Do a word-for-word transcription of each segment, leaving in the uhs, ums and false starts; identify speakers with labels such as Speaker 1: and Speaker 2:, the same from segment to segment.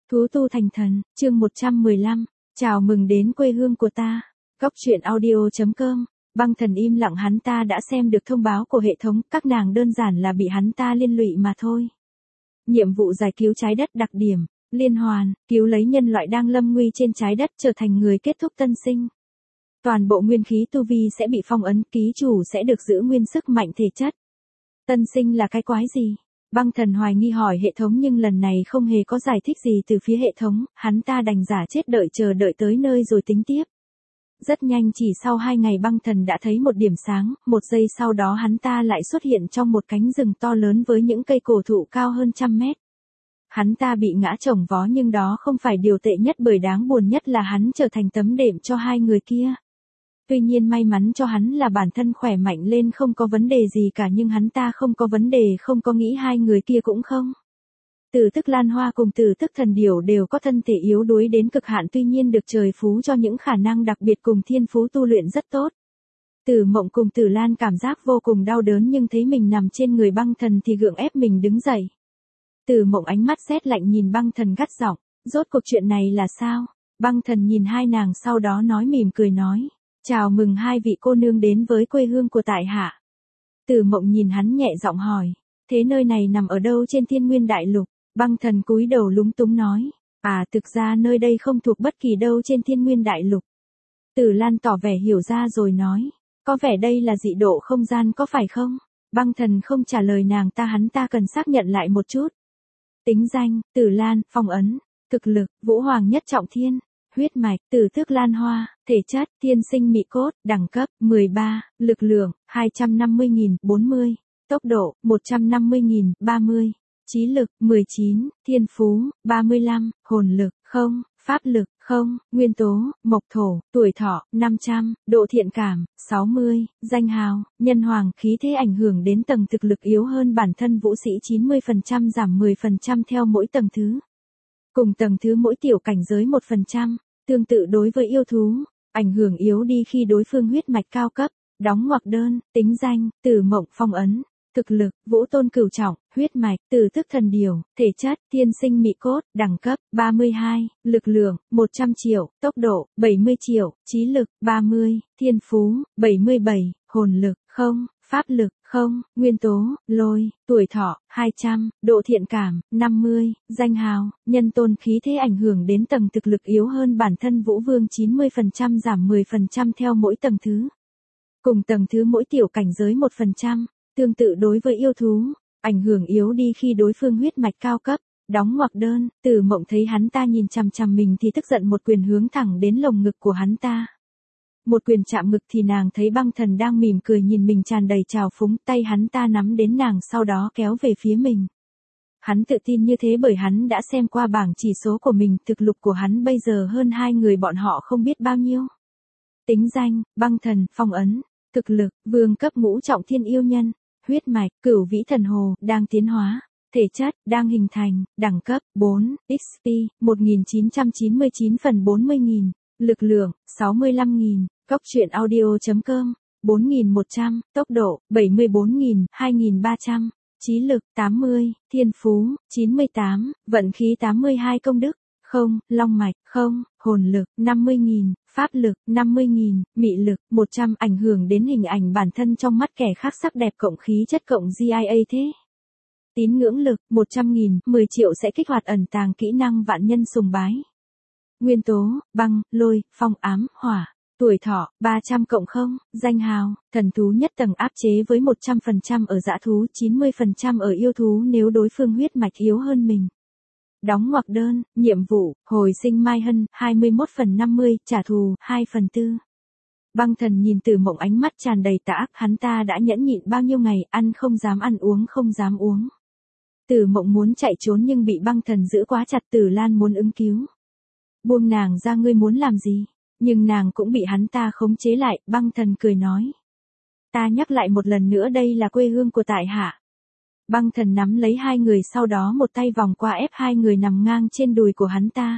Speaker 1: Thú tu thành thần, chương một trăm mười lăm, chào mừng đến quê hương của ta. Góc truyện audio.com, băng thần im lặng hắn ta đã xem được thông báo của hệ thống, các nàng đơn giản là bị hắn ta liên lụy mà thôi. Nhiệm vụ giải cứu trái đất đặc điểm, liên hoàn, cứu lấy nhân loại đang lâm nguy trên trái đất trở thành người kết thúc tân sinh. Toàn bộ nguyên khí tu vi sẽ bị phong ấn, ký chủ sẽ được giữ nguyên sức mạnh thể chất. Tân sinh là cái quái gì? Băng thần hoài nghi hỏi hệ thống nhưng lần này không hề có giải thích gì từ phía hệ thống, hắn ta đành giả chết đợi chờ đợi tới nơi rồi tính tiếp. Rất nhanh chỉ sau hai ngày băng thần đã thấy một điểm sáng, một giây sau đó hắn ta lại xuất hiện trong một cánh rừng to lớn với những cây cổ thụ cao hơn trăm mét. Hắn ta bị ngã chồng vó nhưng đó không phải điều tệ nhất bởi đáng buồn nhất là hắn trở thành tấm đệm cho hai người kia. Tuy nhiên may mắn cho hắn là bản thân khỏe mạnh lên không có vấn đề gì cả nhưng hắn ta không có vấn đề không có nghĩ hai người kia cũng không. Tử tức Lan Hoa cùng tử tức Thần Điểu đều có thân thể yếu đuối đến cực hạn tuy nhiên được trời phú cho những khả năng đặc biệt cùng thiên phú tu luyện rất tốt. Tử Mộng cùng Tử Lan cảm giác vô cùng đau đớn nhưng thấy mình nằm trên người băng thần thì gượng ép mình đứng dậy. Tử Mộng ánh mắt rét lạnh nhìn băng thần gắt giọng, rốt cuộc chuyện này là sao? Băng thần nhìn hai nàng sau đó nói mỉm cười nói. Chào mừng hai vị cô nương đến với quê hương của tại hạ. Tử Mộng nhìn hắn nhẹ giọng hỏi, thế nơi này nằm ở đâu trên Thiên Nguyên Đại Lục? Băng thần cúi đầu lúng túng nói, à thực ra nơi đây không thuộc bất kỳ đâu trên Thiên Nguyên Đại Lục. Tử Lan tỏ vẻ hiểu ra rồi nói, có vẻ đây là dị độ không gian có phải không? Băng thần không trả lời nàng ta hắn ta cần xác nhận lại một chút. Tính danh, Tử Lan, phong ấn, thực lực, Vũ Hoàng nhất trọng thiên. Huyết mạch, tử tước Lan Hoa, thể chất, thiên sinh mị cốt, đẳng cấp, mười ba, lực lượng, hai trăm năm mươi nghìn, bốn mươi, tốc độ, một trăm năm mươi nghìn, ba mươi, trí lực, mười chín, thiên phú, ba mươi lăm, hồn lực, không, pháp lực, không, nguyên tố, mộc thổ, tuổi thọ, năm trăm, độ thiện cảm, sáu mươi, danh hào, nhân hoàng, khí thế ảnh hưởng đến tầng thực lực yếu hơn bản thân vũ sĩ chín mươi phần trăm giảm mười phần trăm theo mỗi tầng thứ. Cùng tầng thứ mỗi tiểu cảnh giới một phần trăm, tương tự đối với yêu thú, ảnh hưởng yếu đi khi đối phương huyết mạch cao cấp, đóng ngoặc đơn, tính danh, Tử Mộng phong ấn, thực lực, Vũ Tôn cửu trọng, huyết mạch, tử tức Thần Điểu, thể chất, thiên sinh mị cốt, đẳng cấp, ba mươi hai, lực lượng, một trăm triệu, tốc độ, bảy mươi triệu, trí lực, ba mươi, thiên phú, bảy mươi bảy, hồn lực, không, pháp lực, không, nguyên tố, lôi, tuổi thọ, hai trăm, độ thiện cảm, năm mươi, danh hào, nhân tôn khí thế ảnh hưởng đến tầng thực lực yếu hơn bản thân Vũ Vương chín mươi phần trăm giảm mười phần trăm theo mỗi tầng thứ. Cùng tầng thứ mỗi tiểu cảnh giới một phần trăm, tương tự đối với yêu thú, ảnh hưởng yếu đi khi đối phương huyết mạch cao cấp, đóng ngoặc đơn, Tử Mộng thấy hắn ta nhìn chằm chằm mình thì tức giận một quyền hướng thẳng đến lồng ngực của hắn ta. Một quyền chạm ngực thì nàng thấy băng thần đang mỉm cười nhìn mình tràn đầy trào phúng, tay hắn ta nắm đến nàng sau đó kéo về phía mình. Hắn tự tin như thế bởi hắn đã xem qua bảng chỉ số của mình, thực lực của hắn bây giờ hơn hai người bọn họ không biết bao nhiêu. Tính danh, băng thần, phong ấn, thực lực, vương cấp ngũ trọng thiên yêu nhân, huyết mạch, cửu vĩ thần hồ, đang tiến hóa, thể chất, đang hình thành, đẳng cấp, bốn, ích pê, một nghìn chín trăm chín mươi chín phần bốn mươi nghìn. Lực lượng, sáu mươi lăm nghìn, góc truyện audio.com, bốn nghìn một trăm, tốc độ, bảy mươi bốn nghìn, hai nghìn ba trăm, trí lực, tám mươi, thiên phú, chín mươi tám, vận khí tám mươi hai công đức, không, long mạch, không, hồn lực, năm mươi nghìn, pháp lực, năm mươi nghìn, mị lực, một trăm, ảnh hưởng đến hình ảnh bản thân trong mắt kẻ khác sắc đẹp cộng khí chất cộng giê i a thế. Tín ngưỡng lực, một trăm nghìn, mười triệu sẽ kích hoạt ẩn tàng kỹ năng vạn nhân sùng bái. Nguyên tố, băng, lôi, phong ám, hỏa, tuổi thọ, ba trăm cộng không, danh hào, thần thú nhất tầng áp chế với một trăm phần trăm ở dã thú, chín mươi phần trăm ở yêu thú nếu đối phương huyết mạch yếu hơn mình. Đóng ngoặc đơn, nhiệm vụ, hồi sinh Mai Hân, hai mươi mốt phần năm mươi, trả thù, hai phần tư. Băng thần nhìn Tử Mộng ánh mắt tràn đầy tà ác, hắn ta đã nhẫn nhịn bao nhiêu ngày, ăn không dám ăn uống không dám uống. Tử Mộng muốn chạy trốn nhưng bị băng thần giữ quá chặt, Tử Lan muốn ứng cứu. Buông nàng ra ngươi muốn làm gì? Nhưng nàng cũng bị hắn ta khống chế lại, băng thần cười nói. Ta nhắc lại một lần nữa đây là quê hương của tại hạ. Băng thần nắm lấy hai người sau đó một tay vòng qua ép hai người nằm ngang trên đùi của hắn ta.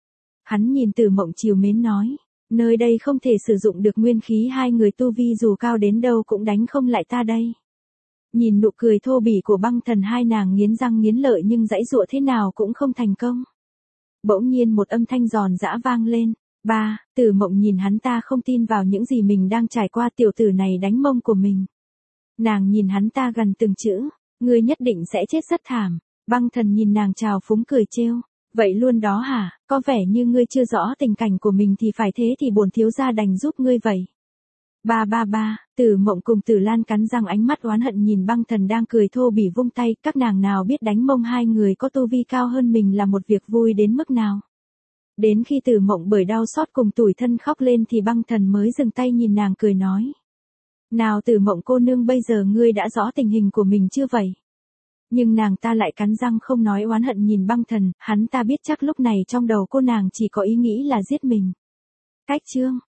Speaker 1: Hắn nhìn Tử Mộng trìu mến nói, nơi đây không thể sử dụng được nguyên khí hai người tu vi dù cao đến đâu cũng đánh không lại ta đây. Nhìn nụ cười thô bỉ của băng thần hai nàng nghiến răng nghiến lợi nhưng giãy giụa thế nào cũng không thành công. Bỗng nhiên một âm thanh giòn giã vang lên. Ba, Tử Mộng nhìn hắn ta không tin vào những gì mình đang trải qua, tiểu tử này đánh mông của mình. Nàng nhìn hắn ta gần từng chữ, ngươi nhất định sẽ chết rất thảm. Băng Thần nhìn nàng trào phúng cười trêu, vậy luôn đó hả, có vẻ như ngươi chưa rõ tình cảnh của mình thì phải thế thì bổn thiếu gia đành giúp ngươi vậy. Ba ba ba, Tử Mộng cùng Tử Lan cắn răng ánh mắt oán hận nhìn Băng Thần đang cười thô bỉ vung tay, các nàng nào biết đánh mông hai người có tu vi cao hơn mình là một việc vui đến mức nào. Đến khi Tử Mộng bởi đau xót cùng tủi thân khóc lên thì Băng Thần mới dừng tay nhìn nàng cười nói. Nào Tử Mộng cô nương, bây giờ ngươi đã rõ tình hình của mình chưa vậy? Nhưng nàng ta lại cắn răng không nói, oán hận nhìn Băng Thần, hắn ta biết chắc lúc này trong đầu cô nàng chỉ có ý nghĩ là giết mình. Cách chương